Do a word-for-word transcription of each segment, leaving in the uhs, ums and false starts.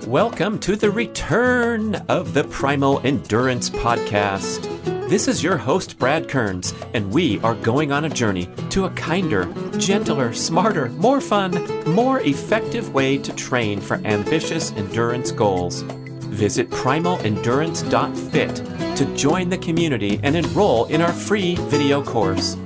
Welcome to the return of the Primal Endurance Podcast. This is your host, Brad Kearns, and we are going on a journey to a kinder, gentler, smarter, more fun, more effective way to train for ambitious endurance goals. Visit primal endurance dot fit to join the community and enroll in our free video course.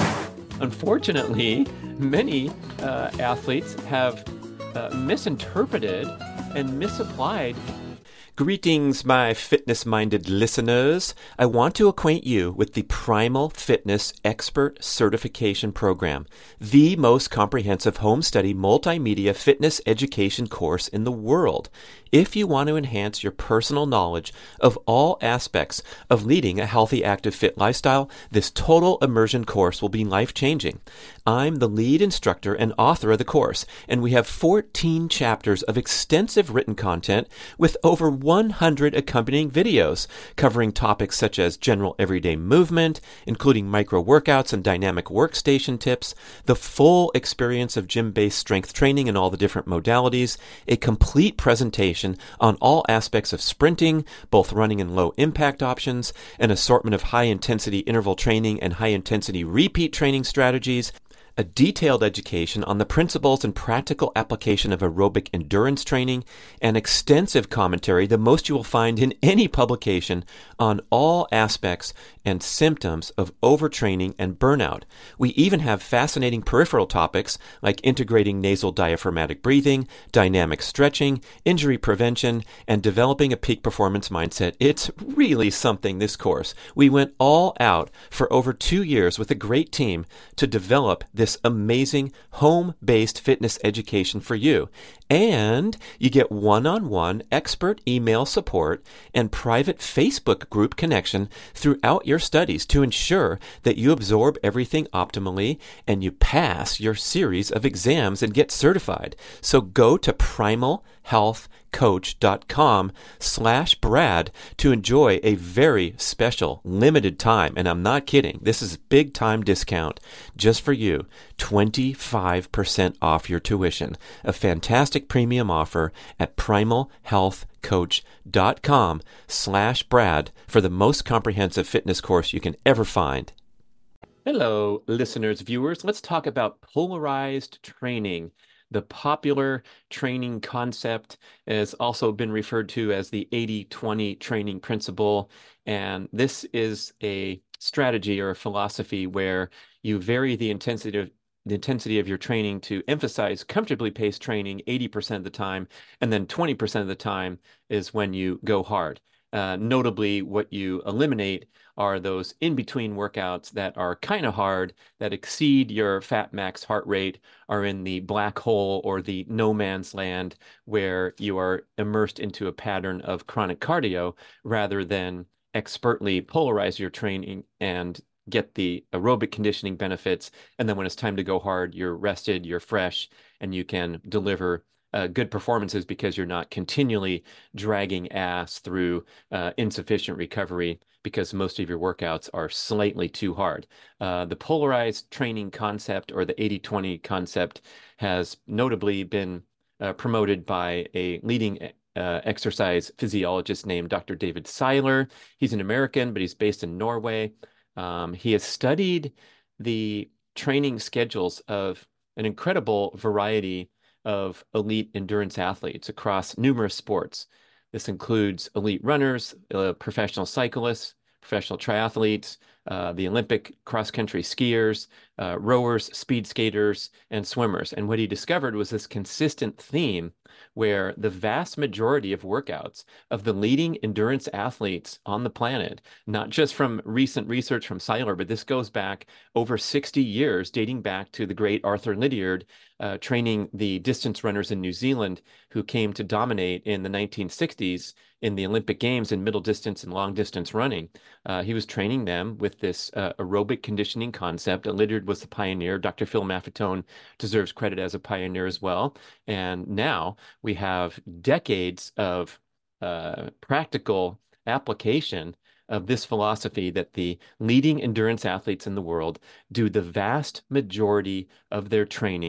Unfortunately, many uh, athletes have uh, misinterpreted and misapplied. Greetings, my fitness-minded listeners. I want to acquaint you with the Primal Fitness Expert Certification Program, the most comprehensive home study multimedia fitness education course in the world. If you want to enhance your personal knowledge of all aspects of leading a healthy, active, fit lifestyle, this total immersion course will be life-changing. I'm the lead instructor and author of the course, and we have fourteen chapters of extensive written content with over one hundred accompanying videos covering topics such as general everyday movement, including micro workouts and dynamic workstation tips, the full experience of gym-based strength training and all the different modalities, a complete presentation on all aspects of sprinting, both running and low impact options, an assortment of high intensity interval training and high intensity repeat training strategies, a detailed education on the principles and practical application of aerobic endurance training, and extensive commentary, the most you will find in any publication, on all aspects and symptoms of overtraining and burnout. We even have fascinating peripheral topics like integrating nasal diaphragmatic breathing, dynamic stretching, injury prevention, and developing a peak performance mindset. It's really something, this course. We went all out for over two years with a great team to develop this amazing home-based fitness education for you. And you get one-on-one expert email support and private Facebook group connection throughout your studies to ensure that you absorb everything optimally and you pass your series of exams and get certified. So go to primal health coach dot com slash Brad to enjoy a very special limited time. And I'm not kidding. This is a big time discount just for you. twenty-five percent off your tuition. A fantastic premium offer at primal health coach dot com slash Brad for the most comprehensive fitness course you can ever find. Hello, listeners, viewers. Let's talk about polarized training. The popular training concept has also been referred to as the eighty twenty training principle. And this is a strategy or a philosophy where you vary the intensity of the intensity of your training to emphasize comfortably paced training eighty percent of the time, and then twenty percent of the time is when you go hard. Uh, notably, what you eliminate are those in-between workouts that are kind of hard, that exceed your fat max heart rate, are in the black hole or the no man's land where you are immersed into a pattern of chronic cardio rather than expertly polarize your training and get the aerobic conditioning benefits. And then when it's time to go hard, you're rested, you're fresh, and you can deliver uh, good performances because you're not continually dragging ass through uh, insufficient recovery because most of your workouts are slightly too hard. Uh, the polarized training concept, or the eighty twenty concept, has notably been uh, promoted by a leading Uh, exercise physiologist named Doctor David Seiler. He's an American, but he's based in Norway. Um, he has studied the training schedules of an incredible variety of elite endurance athletes across numerous sports. This includes elite runners, uh, professional cyclists, professional triathletes, uh, the Olympic cross-country skiers, uh, rowers, speed skaters, and swimmers. And what he discovered was this consistent theme where the vast majority of workouts of the leading endurance athletes on the planet, not just from recent research from Seiler, but this goes back over sixty years, dating back to the great Arthur Lydiard, uh, training the distance runners in New Zealand who came to dominate in the nineteen sixties in the Olympic Games in middle distance and long distance running. Uh, he was training them with this uh, aerobic conditioning concept. Lydiard was the pioneer. Doctor Phil Maffetone deserves credit as a pioneer as well. And now we have decades of uh, practical application of this philosophy that the leading endurance athletes in the world do the vast majority of their training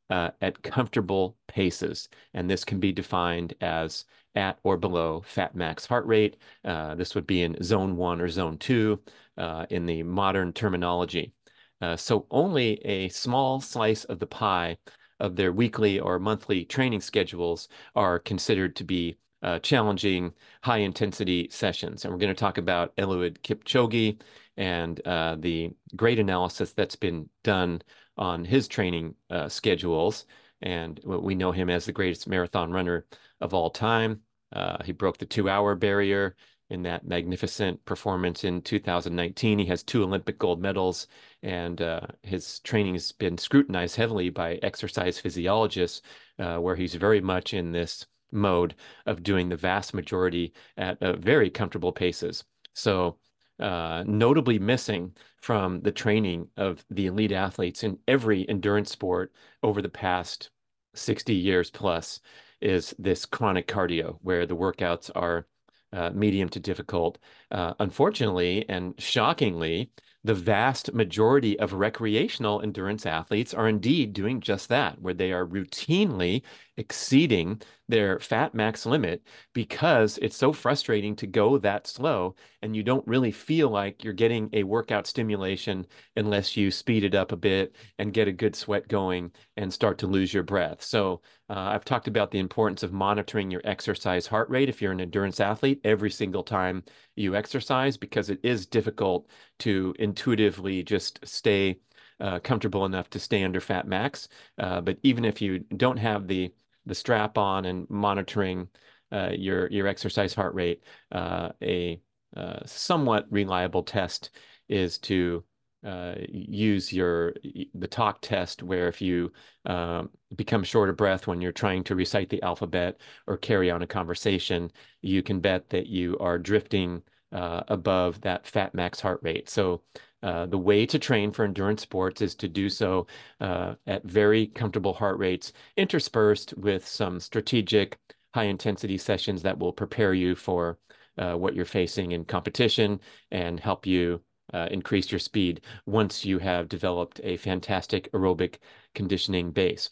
uh, at comfortable paces. And this can be defined as at or below fat max heart rate. Uh, this would be in zone one or zone two uh, in the modern terminology. Uh, so only a small slice of the pie of their weekly or monthly training schedules are considered to be uh, challenging, high intensity sessions. And we're going to talk about Eliud Kipchoge and uh, the great analysis that's been done on his training uh, schedules. And we know him as the greatest marathon runner of all time. Uh, he broke the two hour barrier in that magnificent performance in two thousand nineteen. He has two Olympic gold medals, and uh, his training has been scrutinized heavily by exercise physiologists, uh, where he's very much in this mode of doing the vast majority at uh, very comfortable paces. So, uh, notably missing from the training of the elite athletes in every endurance sport over the past sixty years plus is this chronic cardio, where the workouts are uh, medium to difficult. Uh, unfortunately and shockingly, the vast majority of recreational endurance athletes are indeed doing just that, where they are routinely exceeding their fat max limit because it's so frustrating to go that slow, and you don't really feel like you're getting a workout stimulation unless you speed it up a bit and get a good sweat going and start to lose your breath. So uh, I've talked about the importance of monitoring your exercise heart rate if you're an endurance athlete every single time you exercise, because it is difficult to intuitively just stay uh, comfortable enough to stay under fat max. Uh, but even if you don't have the the strap on and monitoring uh, your your exercise heart rate, uh, a uh, somewhat reliable test is to uh, use your the talk test, where if you um, become short of breath when you're trying to recite the alphabet or carry on a conversation, you can bet that you are drifting uh, above that fat max heart rate. So uh, the way to train for endurance sports is to do so uh, at very comfortable heart rates, interspersed with some strategic high intensity sessions that will prepare you for uh, what you're facing in competition and help you uh, increase your speed once you have developed a fantastic aerobic conditioning base.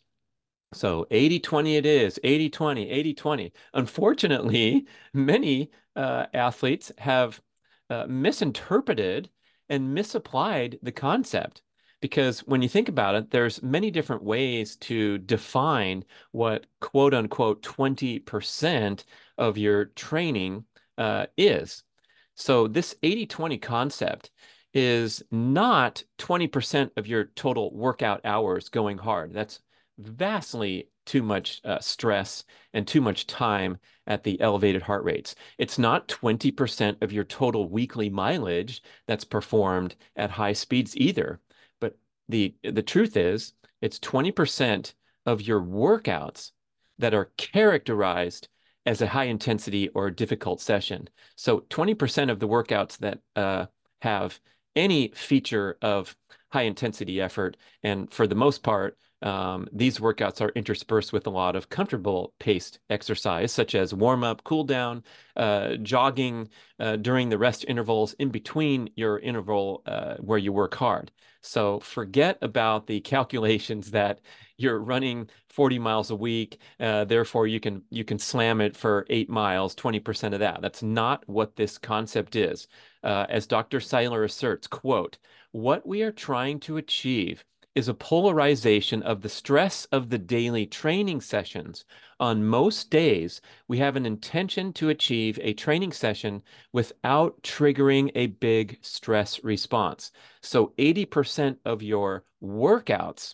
So eighty twenty it is, eighty twenty, eighty twenty. Unfortunately, many uh, athletes have uh, misinterpreted and misapplied the concept. Because when you think about it, there's many different ways to define what quote unquote twenty percent of your training uh, is. So this eighty twenty concept is not twenty percent of your total workout hours going hard. That's vastly too much uh, stress and too much time at the elevated heart rates. It's not twenty percent of your total weekly mileage that's performed at high speeds either. But the the truth is, it's twenty percent of your workouts that are characterized as a high intensity or difficult session. So twenty percent of the workouts that uh, have any feature of high intensity effort, and for the most part, um, these workouts are interspersed with a lot of comfortable paced exercise, such as warm up, cool down, uh, jogging uh, during the rest intervals in between your interval uh, where you work hard. So forget about the calculations that you're running forty miles a week, uh, therefore you can you can slam it for eight miles, twenty percent of that. That's not what this concept is. Uh, as Doctor Seiler asserts, quote, "What we are trying to achieve is a polarization of the stress of the daily training sessions. On most days, we have an intention to achieve a training session without triggering a big stress response." So eighty percent of your workouts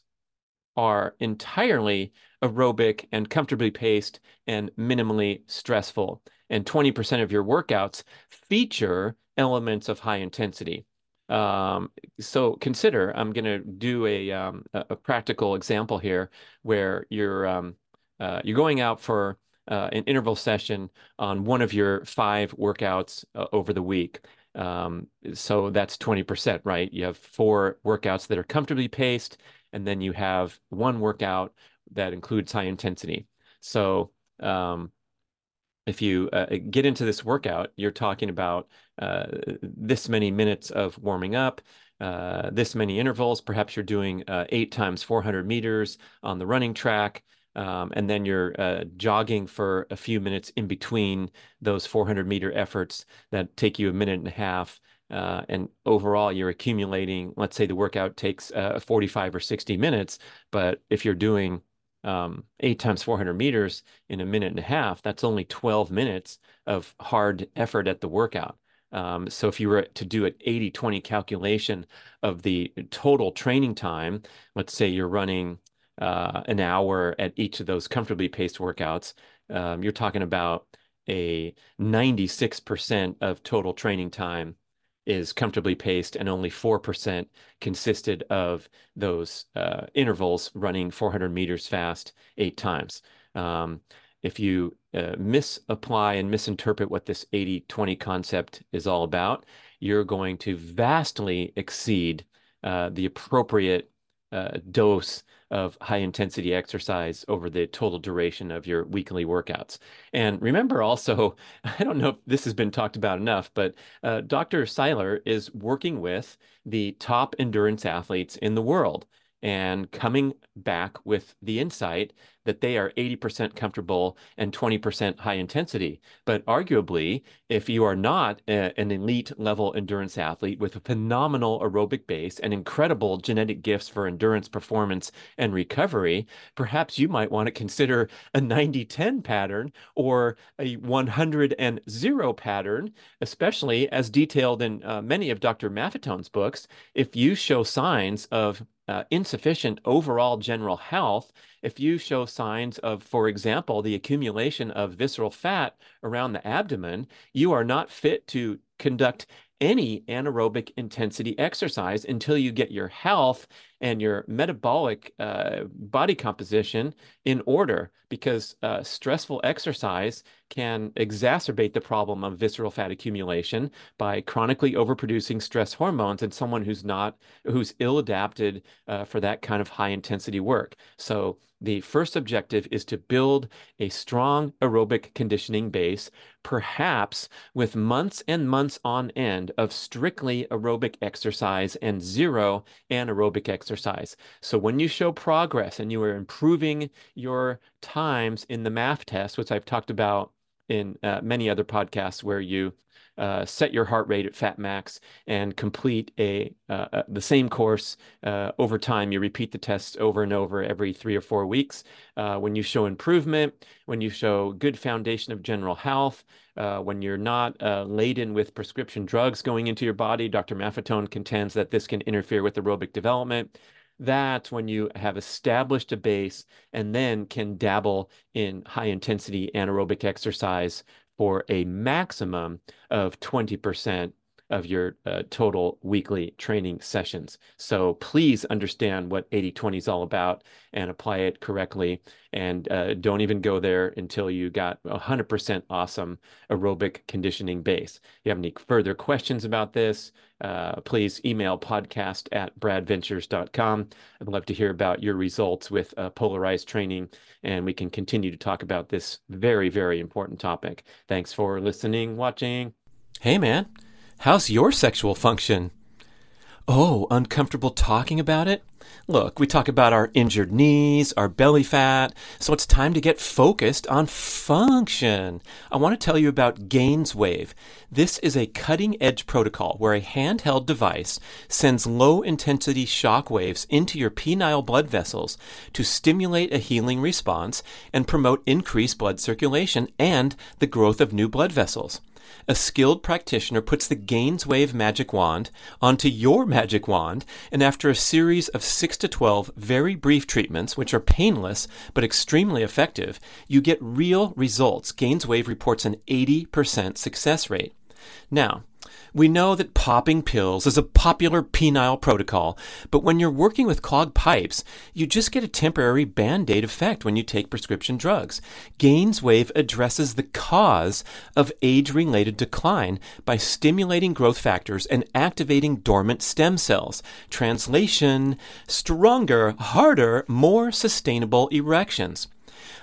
are entirely aerobic and comfortably paced and minimally stressful. And twenty percent of your workouts feature elements of high intensity. Um, so consider, I'm going to do a, um, a, a practical example here where you're, um, uh, you're going out for uh, an interval session on one of your five workouts uh, over the week. Um, so that's twenty percent, right? You have four workouts that are comfortably paced, and then you have one workout that includes high intensity. So um, if you uh, get into this workout, you're talking about uh, this many minutes of warming up, uh, this many intervals. Perhaps you're doing uh, eight times four hundred meters on the running track. Um, and then you're uh, jogging for a few minutes in between those four hundred meter efforts that take you a minute and a half. Uh, and overall, you're accumulating, let's say the workout takes uh, forty-five or sixty minutes, but if you're doing um, eight times four hundred meters in a minute and a half, that's only twelve minutes of hard effort at the workout. Um, so if you were to do an eighty twenty calculation of the total training time, let's say you're running uh, an hour at each of those comfortably paced workouts, um, you're talking about a ninety-six percent of total training time is comfortably paced, and only four percent consisted of those uh, intervals running four hundred meters fast eight times. Um, if you uh, misapply and misinterpret what this eighty twenty concept is all about, you're going to vastly exceed uh, the appropriate uh, dose of high intensity exercise over the total duration of your weekly workouts. And remember also, I don't know if this has been talked about enough, but uh, Doctor Seiler is working with the top endurance athletes in the world and coming back with the insight that they are eighty percent comfortable and twenty percent high intensity. But arguably, if you are not a, an elite level endurance athlete with a phenomenal aerobic base and incredible genetic gifts for endurance performance and recovery, perhaps you might want to consider a ninety ten pattern or a one hundred and zero pattern, especially as detailed in uh, many of Doctor Maffetone's books. If you show signs of Uh, insufficient overall general health, if you show signs of, for example, the accumulation of visceral fat around the abdomen, you are not fit to conduct any anaerobic intensity exercise until you get your health and your metabolic uh, body composition in order, because uh, stressful exercise can exacerbate the problem of visceral fat accumulation by chronically overproducing stress hormones in someone who's not, who's ill adapted uh, for that kind of high intensity work. So the first objective is to build a strong aerobic conditioning base, perhaps with months and months on end of strictly aerobic exercise and zero anaerobic exercise. So when you show progress and you are improving your times in the MAF test, which I've talked about in uh, many other podcasts, where you uh, set your heart rate at fat max and complete a uh, uh, the same course uh, over time. You repeat the tests over and over every three or four weeks. Uh, when you show improvement, when you show good foundation of general health, uh, when you're not uh, laden with prescription drugs going into your body, Doctor Maffetone contends that this can interfere with aerobic development. That's when you have established a base and then can dabble in high intensity anaerobic exercise for a maximum of twenty percent of your uh, total weekly training sessions. So please understand what eighty twenty is all about and apply it correctly. And uh, don't even go there until you got one hundred percent awesome aerobic conditioning base. If you have any further questions about this, uh, please email podcast at brad ventures dot com. I'd love to hear about your results with uh, polarized training, and we can continue to talk about this very, very important topic. Thanks for listening, watching. Hey, man. How's your sexual function? Oh, uncomfortable talking about it? Look, we talk about our injured knees, our belly fat, so it's time to get focused on function. I want to tell you about GainsWave. This is a cutting-edge protocol where a handheld device sends low-intensity shock waves into your penile blood vessels to stimulate a healing response and promote increased blood circulation and the growth of new blood vessels. A skilled practitioner puts the GainsWave magic wand onto your magic wand, and after a series of six to twelve very brief treatments, which are painless but extremely effective, you get real results. GainsWave reports an eighty percent success rate. Now, we know that popping pills is a popular penile protocol, but when you're working with clogged pipes, you just get a temporary Band-Aid effect when you take prescription drugs. GainsWave addresses the cause of age-related decline by stimulating growth factors and activating dormant stem cells. Translation: stronger, harder, more sustainable erections.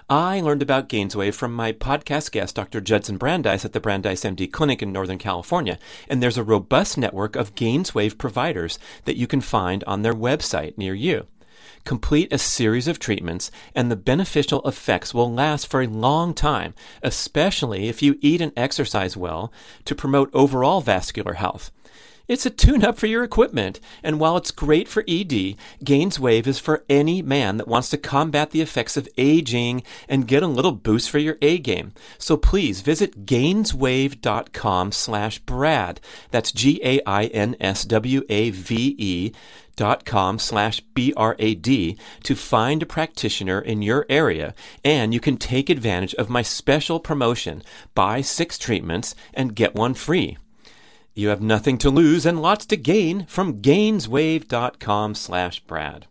I learned about GainsWave from my podcast guest, Doctor Judson Brandeis at the Brandeis M D Clinic in Northern California, and there's a robust network of GainsWave providers that you can find on their website near you. Complete a series of treatments, and the beneficial effects will last for a long time, especially if you eat and exercise well to promote overall vascular health. It's a tune-up for your equipment, and while it's great for E D, GainsWave is for any man that wants to combat the effects of aging and get a little boost for your A game. So please visit gainswave.com slash Brad. That's G A I N S W A V E dot com slash B R A D to find a practitioner in your area, and you can take advantage of my special promotion, buy six treatments and get one free. You have nothing to lose and lots to gain from gainswave.com slash Brad.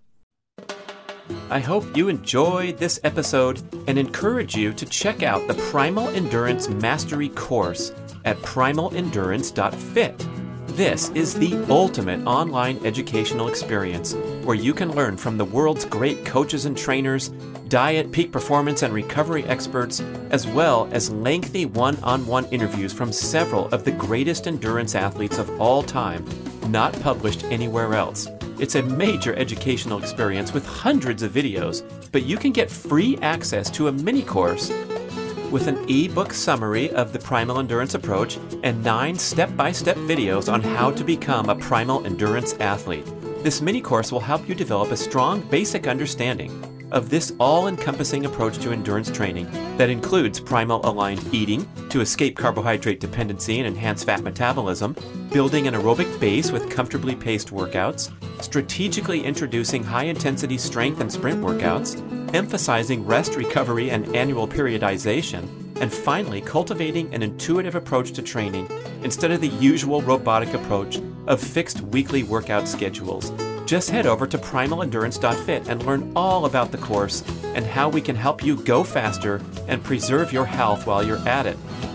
I hope you enjoyed this episode and encourage you to check out the Primal Endurance Mastery course at primal endurance dot fit. This is the ultimate online educational experience where you can learn from the world's great coaches and trainers, diet, peak performance, and recovery experts, as well as lengthy one-on-one interviews from several of the greatest endurance athletes of all time, not published anywhere else. It's a major educational experience with hundreds of videos, but you can get free access to a mini course with an ebook summary of the Primal Endurance approach and nine step-by-step videos on how to become a Primal Endurance athlete. This mini course will help you develop a strong basic understanding of this all-encompassing approach to endurance training that includes primal-aligned eating to escape carbohydrate dependency and enhance fat metabolism, building an aerobic base with comfortably paced workouts, strategically introducing high-intensity strength and sprint workouts, emphasizing rest, recovery, and annual periodization, and finally cultivating an intuitive approach to training instead of the usual robotic approach of fixed weekly workout schedules. Just head over to primal endurance dot fit and learn all about the course and how we can help you go faster and preserve your health while you're at it.